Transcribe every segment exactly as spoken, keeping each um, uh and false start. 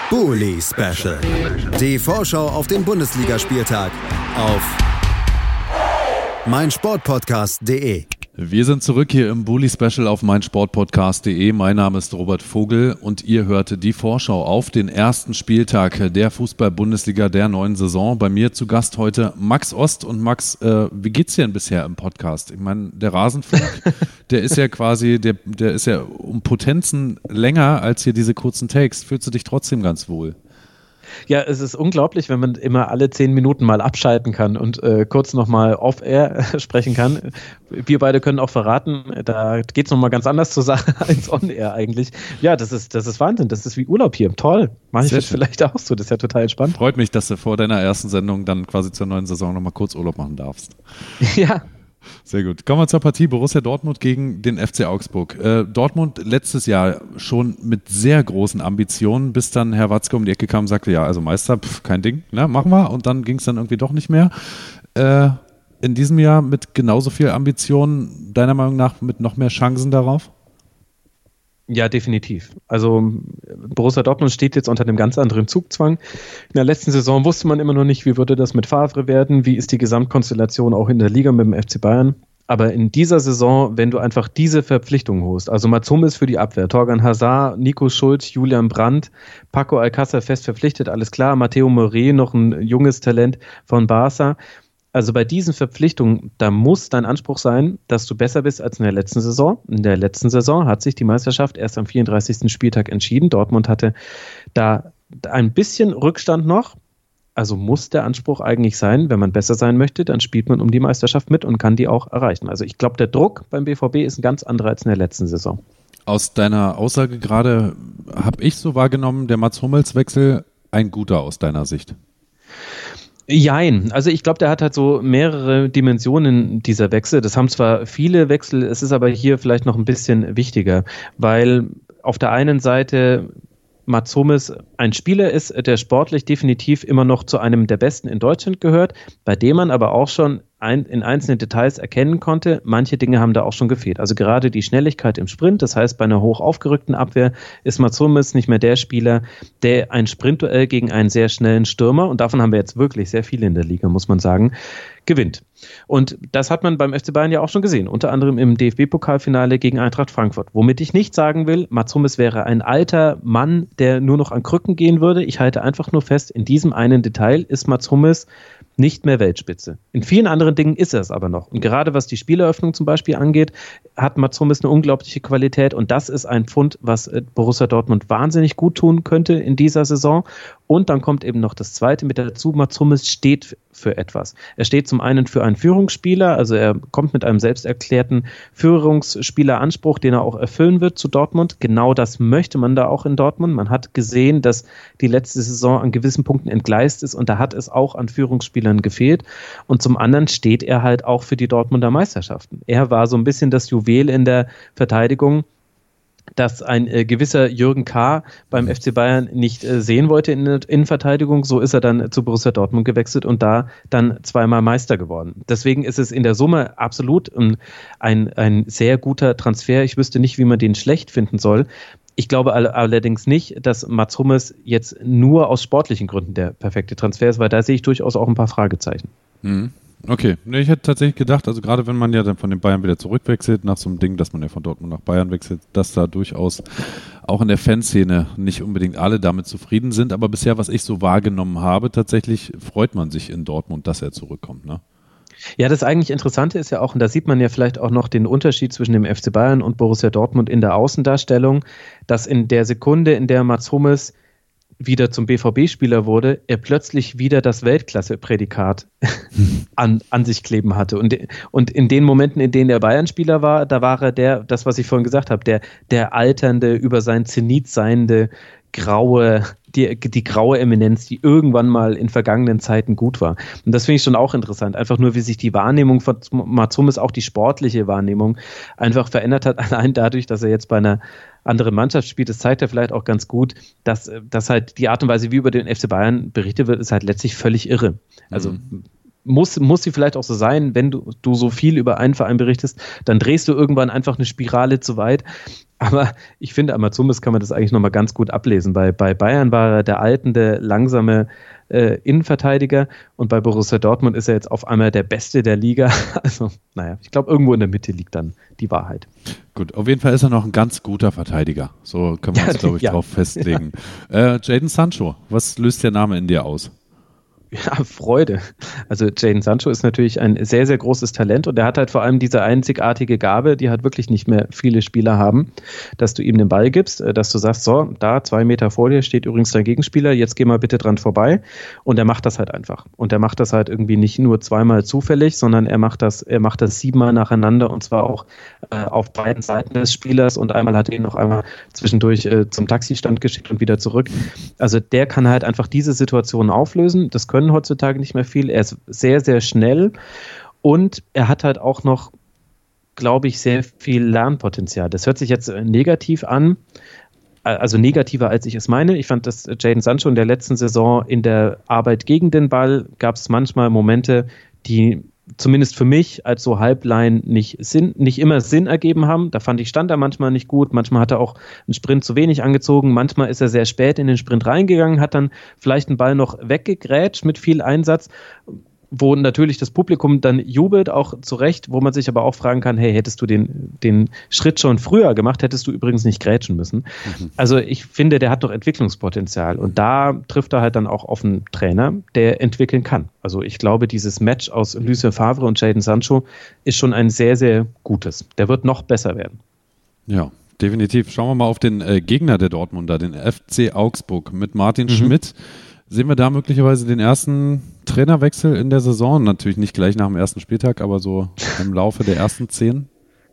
Bully Special. Die Vorschau auf den Bundesligaspieltag auf meinsportpodcast punkt de. Wir sind zurück hier im Bully Special auf meinsportpodcast punkt de. Mein Name ist Robert Vogel und ihr hört die Vorschau auf den ersten Spieltag der Fußball-Bundesliga der neuen Saison. Bei mir zu Gast heute Max Ost. Und Max, äh, wie geht's dir denn bisher im Podcast? Ich meine, der Rasenfunk, der ist ja quasi, der, der ist ja um Potenzen länger als hier diese kurzen Takes. Fühlst du dich trotzdem ganz wohl? Ja, es ist unglaublich, wenn man immer alle zehn Minuten mal abschalten kann und äh, kurz nochmal off-air sprechen kann. Wir beide können auch verraten, da geht es nochmal ganz anders zur Sache als on-air eigentlich. Ja, das ist, das ist Wahnsinn, das ist wie Urlaub hier. Toll, mache ich jetzt vielleicht auch so, das ist ja total entspannt. Freut mich, dass du vor deiner ersten Sendung dann quasi zur neuen Saison nochmal kurz Urlaub machen darfst. Ja. Sehr gut. Kommen wir zur Partie Borussia Dortmund gegen den F C Augsburg. Äh, Dortmund letztes Jahr schon mit sehr großen Ambitionen, bis dann Herr Watzke um die Ecke kam und sagte, ja, also Meister, pf, kein Ding, ne, machen wir. Und dann ging es dann irgendwie doch nicht mehr. Äh, in diesem Jahr mit genauso viel Ambitionen, deiner Meinung nach mit noch mehr Chancen darauf? Ja, definitiv. Also Borussia Dortmund steht jetzt unter einem ganz anderen Zugzwang. In der letzten Saison wusste man immer noch nicht, wie würde das mit Favre werden, wie ist die Gesamtkonstellation auch in der Liga mit dem F C Bayern. Aber in dieser Saison, wenn du einfach diese Verpflichtungen holst, also Mats Hummels für die Abwehr, Thorgan Hazard, Nico Schulz, Julian Brandt, Paco Alcácer fest verpflichtet, alles klar, Matteo Morey, noch ein junges Talent von Barca. Also bei diesen Verpflichtungen, da muss dein Anspruch sein, dass du besser bist als in der letzten Saison. In der letzten Saison hat sich die Meisterschaft erst am vierunddreißigsten Spieltag entschieden. Dortmund hatte da ein bisschen Rückstand noch. Also muss der Anspruch eigentlich sein, wenn man besser sein möchte, dann spielt man um die Meisterschaft mit und kann die auch erreichen. Also ich glaube, der Druck beim B V B ist ein ganz anderer als in der letzten Saison. Aus deiner Aussage gerade habe ich so wahrgenommen, der Mats Hummels-Wechsel ein guter aus deiner Sicht. Jein, also ich glaube, der hat halt so mehrere Dimensionen, dieser Wechsel. Das haben zwar viele Wechsel, es ist aber hier vielleicht noch ein bisschen wichtiger, weil auf der einen Seite Mats Hummels ein Spieler ist, der sportlich definitiv immer noch zu einem der Besten in Deutschland gehört, bei dem man aber auch schon ein, in einzelnen Details erkennen konnte, manche Dinge haben da auch schon gefehlt. Also gerade die Schnelligkeit im Sprint, das heißt, bei einer hoch aufgerückten Abwehr ist Mats Hummels nicht mehr der Spieler, der ein Sprintduell gegen einen sehr schnellen Stürmer, und davon haben wir jetzt wirklich sehr viele in der Liga, muss man sagen, gewinnt. Und das hat man beim F C Bayern ja auch schon gesehen, unter anderem im D F B-Pokalfinale gegen Eintracht Frankfurt. Womit ich nicht sagen will, Mats Hummels wäre ein alter Mann, der nur noch an Krücken gehen würde. Ich halte einfach nur fest, in diesem einen Detail ist Mats Hummels nicht mehr Weltspitze. In vielen anderen Dingen ist er es aber noch. Und gerade was die Spieleröffnung zum Beispiel angeht, hat Mats Hummels eine unglaubliche Qualität, und das ist ein Pfund, was Borussia Dortmund wahnsinnig gut tun könnte in dieser Saison. Und dann kommt eben noch das Zweite mit dazu, Mats Hummels steht für etwas. Er steht zum einen für einen Führungsspieler, also er kommt mit einem selbsterklärten Führungsspieleranspruch, den er auch erfüllen wird zu Dortmund. Genau das möchte man da auch in Dortmund. Man hat gesehen, dass die letzte Saison an gewissen Punkten entgleist ist, und da hat es auch an Führungsspielern gefehlt. Und zum anderen steht er halt auch für die Dortmunder Meisterschaften. Er war so ein bisschen das Juwel in der Verteidigung, dass ein äh, gewisser Jürgen K. beim F C Bayern nicht äh, sehen wollte in der Innenverteidigung. So ist er dann zu Borussia Dortmund gewechselt und da dann zweimal Meister geworden. Deswegen ist es in der Summe absolut ein, ein, ein sehr guter Transfer. Ich wüsste nicht, wie man den schlecht finden soll. Ich glaube all- allerdings nicht, dass Mats Hummels jetzt nur aus sportlichen Gründen der perfekte Transfer ist, weil da sehe ich durchaus auch ein paar Fragezeichen. Mhm. Okay, nee, ich hätte tatsächlich gedacht, also gerade wenn man ja dann von den Bayern wieder zurückwechselt, nach so einem Ding, dass man ja von Dortmund nach Bayern wechselt, dass da durchaus auch in der Fanszene nicht unbedingt alle damit zufrieden sind, aber bisher, was ich so wahrgenommen habe, tatsächlich freut man sich in Dortmund, dass er zurückkommt, ne? Ja, das eigentlich Interessante ist ja auch, und da sieht man ja vielleicht auch noch den Unterschied zwischen dem F C Bayern und Borussia Dortmund in der Außendarstellung, dass in der Sekunde, in der Mats Hummels wieder zum B V B-Spieler wurde, er plötzlich wieder das Weltklasse-Prädikat an, an sich kleben hatte. Und, und in den Momenten, in denen er Bayern-Spieler war, da war er der, das, was ich vorhin gesagt habe, der, der alternde, über sein Zenit seiende, graue, die, die graue Eminenz, die irgendwann mal in vergangenen Zeiten gut war. Und das finde ich schon auch interessant. Einfach nur, wie sich die Wahrnehmung von Mats Hummels, auch die sportliche Wahrnehmung, einfach verändert hat. Allein dadurch, dass er jetzt bei einer anderen Mannschaft spielt, das zeigt ja vielleicht auch ganz gut, dass, dass halt die Art und Weise, wie über den F C Bayern berichtet wird, ist halt letztlich völlig irre. Also mhm. muss, muss sie vielleicht auch so sein, wenn du, du so viel über einen Verein berichtest, dann drehst du irgendwann einfach eine Spirale zu weit. Aber ich finde, an Matsoumis kann man das eigentlich nochmal ganz gut ablesen. Bei, bei Bayern war er der altende, langsame äh, Innenverteidiger und bei Borussia Dortmund ist er jetzt auf einmal der Beste der Liga. Also, naja, ich glaube, irgendwo in der Mitte liegt dann die Wahrheit. Gut, auf jeden Fall ist er noch ein ganz guter Verteidiger. So können wir uns, ja, glaube ich, ja. drauf festlegen. Ja. Äh, Jadon Sancho, was löst der Name in dir aus? Ja, Freude. Also Jadon Sancho ist natürlich ein sehr, sehr großes Talent und er hat halt vor allem diese einzigartige Gabe, die halt wirklich nicht mehr viele Spieler haben, dass du ihm den Ball gibst, dass du sagst, so, da zwei Meter vor dir steht übrigens dein Gegenspieler, jetzt geh mal bitte dran vorbei und er macht das halt einfach. Und er macht das halt irgendwie nicht nur zweimal zufällig, sondern er macht das, er macht das siebenmal nacheinander und zwar auch äh, auf beiden Seiten des Spielers und einmal hat er ihn noch einmal zwischendurch äh, zum Taxistand geschickt und wieder zurück. Also der kann halt einfach diese Situation auflösen, das können heutzutage nicht mehr viel. Er ist sehr, sehr schnell und er hat halt auch noch, glaube ich, sehr viel Lernpotenzial. Das hört sich jetzt negativ an, also negativer, als ich es meine. Ich fand, dass Jadon Sancho in der letzten Saison in der Arbeit gegen den Ball gab es manchmal Momente, die zumindest für mich als so Halbline nicht Sinn, nicht immer Sinn ergeben haben. Da fand ich, stand er manchmal nicht gut. Manchmal hat er auch einen Sprint zu wenig angezogen. Manchmal ist er sehr spät in den Sprint reingegangen, hat dann vielleicht einen Ball noch weggegrätscht mit viel Einsatz, wo natürlich das Publikum dann jubelt, auch zu Recht, wo man sich aber auch fragen kann, hey, hättest du den, den Schritt schon früher gemacht, hättest du übrigens nicht grätschen müssen. Mhm. Also ich finde, der hat doch Entwicklungspotenzial und da trifft er halt dann auch auf einen Trainer, der entwickeln kann. Also ich glaube, dieses Match aus Lucien Favre und Jadon Sancho ist schon ein sehr, sehr gutes. Der wird noch besser werden. Ja, definitiv. Schauen wir mal auf den äh, Gegner der Dortmunder, den F C Augsburg mit Martin mhm. Schmidt. Sehen wir da möglicherweise den ersten Trainerwechsel in der Saison? Natürlich nicht gleich nach dem ersten Spieltag, aber so im Laufe der ersten zehn?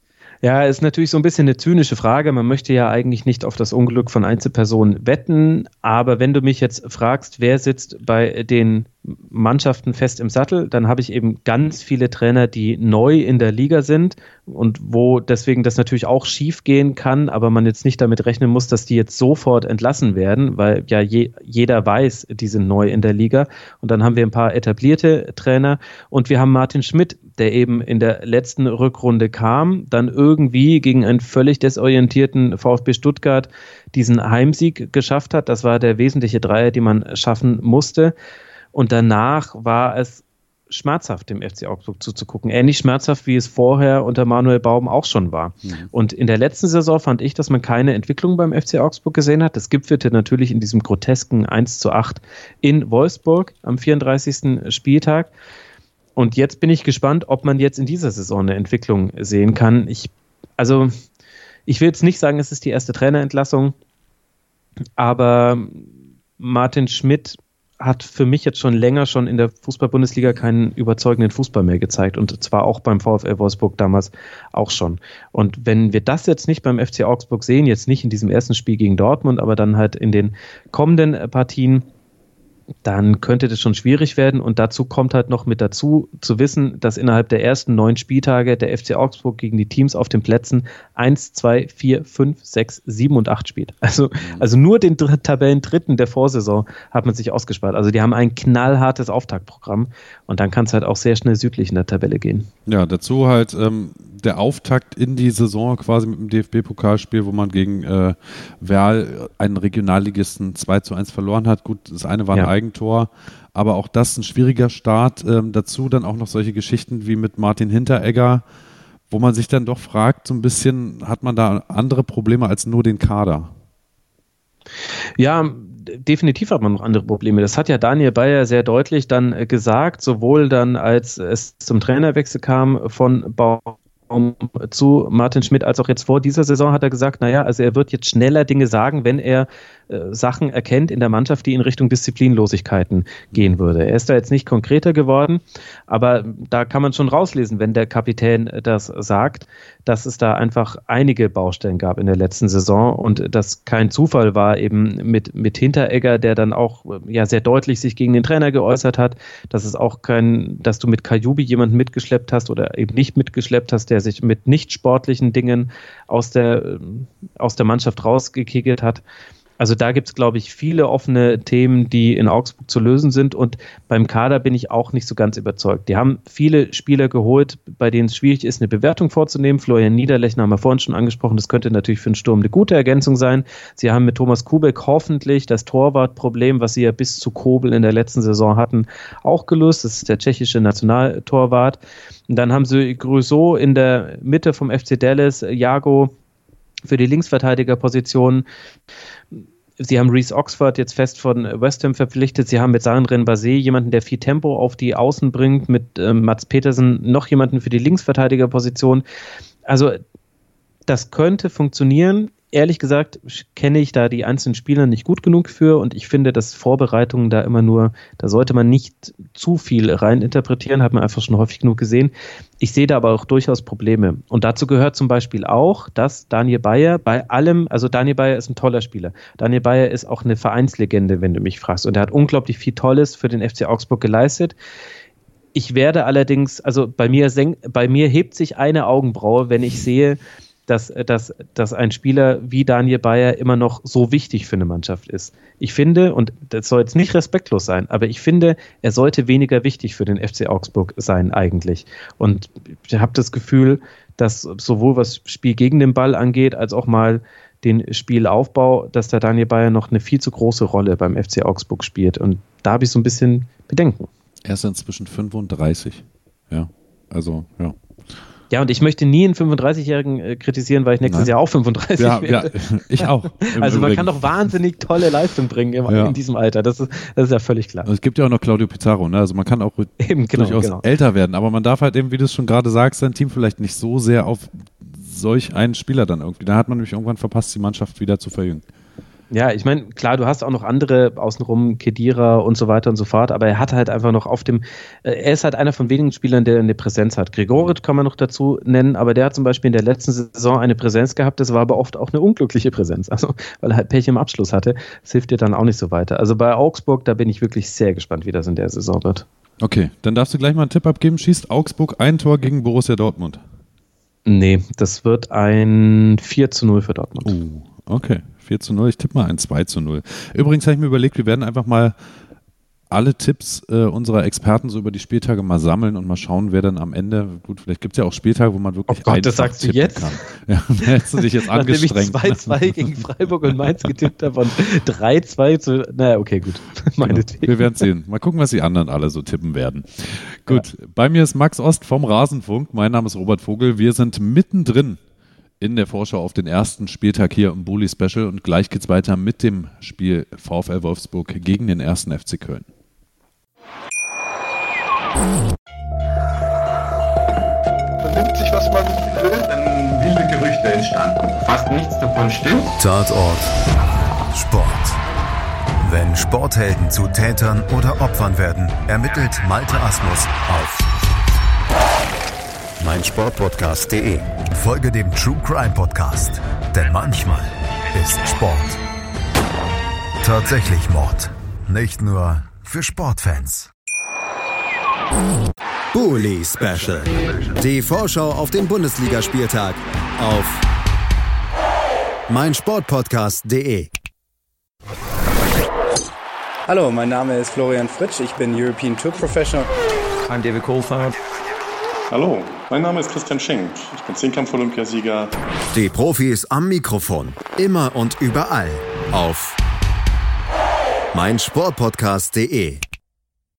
Ja, ist natürlich so ein bisschen eine zynische Frage. Man möchte ja eigentlich nicht auf das Unglück von Einzelpersonen wetten. Aber wenn du mich jetzt fragst, wer sitzt bei den Mannschaften fest im Sattel, dann habe ich eben ganz viele Trainer, die neu in der Liga sind und wo deswegen das natürlich auch schief gehen kann, aber man jetzt nicht damit rechnen muss, dass die jetzt sofort entlassen werden, weil ja je, jeder weiß, die sind neu in der Liga. Und dann haben wir ein paar etablierte Trainer und wir haben Martin Schmidt, der eben in der letzten Rückrunde kam, dann irgendwie gegen einen völlig desorientierten VfB Stuttgart diesen Heimsieg geschafft hat. Das war der wesentliche Dreier, den man schaffen musste. Und danach war es schmerzhaft, dem F C Augsburg zuzugucken. Ähnlich schmerzhaft, wie es vorher unter Manuel Baum auch schon war. Mhm. Und in der letzten Saison fand ich, dass man keine Entwicklung beim F C Augsburg gesehen hat. Das gipfelte natürlich in diesem grotesken eins zu acht in Wolfsburg am vierunddreißigsten Spieltag. Und jetzt bin ich gespannt, ob man jetzt in dieser Saison eine Entwicklung sehen kann. Ich, also, ich will jetzt nicht sagen, es ist die erste Trainerentlassung, aber Martin Schmidt hat für mich jetzt schon länger schon in der Fußball-Bundesliga keinen überzeugenden Fußball mehr gezeigt und zwar auch beim VfL Wolfsburg damals auch schon. Und wenn wir das jetzt nicht beim F C Augsburg sehen, jetzt nicht in diesem ersten Spiel gegen Dortmund, aber dann halt in den kommenden Partien, dann könnte das schon schwierig werden und dazu kommt halt noch mit dazu zu wissen, dass innerhalb der ersten neun Spieltage der F C Augsburg gegen die Teams auf den Plätzen eins, zwei, vier, fünf, sechs, sieben und acht spielt. Also, also nur den Tabellendritten der Vorsaison hat man sich ausgespart. Also die haben ein knallhartes Auftaktprogramm und dann kann es halt auch sehr schnell südlich in der Tabelle gehen. Ja, dazu halt ähm, der Auftakt in die Saison quasi mit dem D F B-Pokalspiel, wo man gegen äh, Werl einen Regionalligisten zwei zu eins verloren hat. Gut, das eine war ein ja. Eigentor, aber auch das ein schwieriger Start. Ähm, dazu dann auch noch solche Geschichten wie mit Martin Hinteregger, wo man sich dann doch fragt, so ein bisschen, hat man da andere Probleme als nur den Kader? Ja, definitiv hat man noch andere Probleme. Das hat ja Daniel Bayer sehr deutlich dann gesagt, sowohl dann, als es zum Trainerwechsel kam von Baum zu Martin Schmidt, als auch jetzt vor dieser Saison hat er gesagt, naja, also er wird jetzt schneller Dinge sagen, wenn er äh, Sachen erkennt in der Mannschaft, die in Richtung Disziplinlosigkeiten gehen würde. Er ist da jetzt nicht konkreter geworden, aber da kann man schon rauslesen, wenn der Kapitän das sagt, dass es da einfach einige Baustellen gab in der letzten Saison und das kein Zufall war eben mit, mit Hinteregger, der dann auch ja sehr deutlich sich gegen den Trainer geäußert hat, dass es auch kein, dass du mit Kajubi jemanden mitgeschleppt hast oder eben nicht mitgeschleppt hast, der sich mit nicht sportlichen Dingen aus der, aus der Mannschaft rausgekegelt hat. Also da gibt es, glaube ich, viele offene Themen, die in Augsburg zu lösen sind und beim Kader bin ich auch nicht so ganz überzeugt. Die haben viele Spieler geholt, bei denen es schwierig ist, eine Bewertung vorzunehmen. Florian Niederlechner haben wir vorhin schon angesprochen, das könnte natürlich für den Sturm eine gute Ergänzung sein. Sie haben mit Thomas Kubek hoffentlich das Torwartproblem, was sie ja bis zu Kobel in der letzten Saison hatten, auch gelöst. Das ist der tschechische Nationaltorwart. Und dann haben sie Grüso in der Mitte vom F C Dallas, Jago für die Linksverteidigerposition. Sie haben Reece Oxford jetzt fest von West Ham verpflichtet. Sie haben mit Sandrine Basé jemanden, der viel Tempo auf die Außen bringt, mit äh, Mats Petersen noch jemanden für die Linksverteidigerposition. Also das könnte funktionieren. Ehrlich gesagt kenne ich da die einzelnen Spieler nicht gut genug für und ich finde, dass Vorbereitungen da immer nur, da sollte man nicht zu viel reininterpretieren, hat man einfach schon häufig genug gesehen. Ich sehe da aber auch durchaus Probleme und dazu gehört zum Beispiel auch, dass Daniel Bayer bei allem, also Daniel Bayer ist ein toller Spieler, Daniel Bayer ist auch eine Vereinslegende, wenn du mich fragst und er hat unglaublich viel Tolles für den F C Augsburg geleistet. Ich werde allerdings, also bei mir, senk, bei mir hebt sich eine Augenbraue, wenn ich sehe, Dass, dass, dass ein Spieler wie Daniel Bayer immer noch so wichtig für eine Mannschaft ist. Ich finde, und das soll jetzt nicht respektlos sein, aber ich finde, er sollte weniger wichtig für den F C Augsburg sein eigentlich. Und ich habe das Gefühl, dass sowohl was Spiel gegen den Ball angeht, als auch mal den Spielaufbau, dass der Daniel Bayer noch eine viel zu große Rolle beim F C Augsburg spielt. Und da habe ich so ein bisschen Bedenken. Er ist inzwischen fünfunddreißig. Ja, also, ja. Ja, und ich möchte nie einen fünfunddreißigjährigen äh, kritisieren, weil ich nächstes Nein. Jahr auch fünfunddreißig ja, werde. Ja, ich auch. Also man Übrigen. kann doch wahnsinnig tolle Leistung bringen im, ja. in diesem Alter. Das ist, das ist ja völlig klar. Es gibt ja auch noch Claudio Pizarro, ne? Also man kann auch eben, genau, durchaus genau. älter werden, aber man darf halt eben, wie du es schon gerade sagst, sein Team vielleicht nicht so sehr auf solch einen Spieler dann irgendwie. Da hat man nämlich irgendwann verpasst, die Mannschaft wieder zu verjüngen. Ja, ich meine, klar, du hast auch noch andere außenrum, Khedira und so weiter und so fort, aber er hat halt einfach noch auf dem, äh, er ist halt einer von wenigen Spielern, der eine Präsenz hat. Gregoritsch kann man noch dazu nennen, aber der hat zum Beispiel in der letzten Saison eine Präsenz gehabt, das war aber oft auch eine unglückliche Präsenz, also weil er halt Pech im Abschluss hatte, das hilft dir dann auch nicht so weiter. Also bei Augsburg, da bin ich wirklich sehr gespannt, wie das in der Saison wird. Okay, dann darfst du gleich mal einen Tipp abgeben. Schießt Augsburg ein Tor gegen Borussia Dortmund? Nee, das wird ein vier zu null für Dortmund. Uh, okay. vier zu null, ich tippe mal ein zwei zu null. Übrigens habe ich mir überlegt, wir werden einfach mal alle Tipps äh, unserer Experten so über die Spieltage mal sammeln und mal schauen, wer dann am Ende, gut, vielleicht gibt es ja auch Spieltage, wo man wirklich oh Gott, das sagst du jetzt? Kann. Ja, da hättest du dich jetzt angestrengt. Nachdem ich zwei zwei gegen Freiburg und Mainz getippt habe und drei zwei zu, naja, okay, gut. Meinetwegen. Genau. Wir werden sehen. Mal gucken, was die anderen alle so tippen werden. Gut, ja. Bei mir ist Max Ost vom Rasenfunk, mein Name ist Robert Vogel, wir sind mittendrin in der Vorschau auf den ersten Spieltag hier im Bully Special und gleich geht's weiter mit dem Spiel VfL Wolfsburg gegen den ersten F C Köln. Man nimmt sich, was man will. Dann wilde Gerüchte entstanden. Fast nichts davon stimmt. Tatort Sport. Wenn Sporthelden zu Tätern oder Opfern werden, ermittelt Malte Asmus auf meinsportpodcast punkt de. Folge dem True Crime Podcast, denn manchmal ist Sport tatsächlich Mord. Nicht nur für Sportfans. Bully Special. Die Vorschau auf den Bundesligaspieltag auf meinsportpodcast punkt de. Hallo, mein Name ist Florian Fritsch, ich bin European Tour Professional. I'm David Coulthard. Hallo, mein Name ist Christian Schenk, ich bin Zehnkampf-Olympiasieger. Die Profis am Mikrofon, immer und überall auf meinsportpodcast punkt de.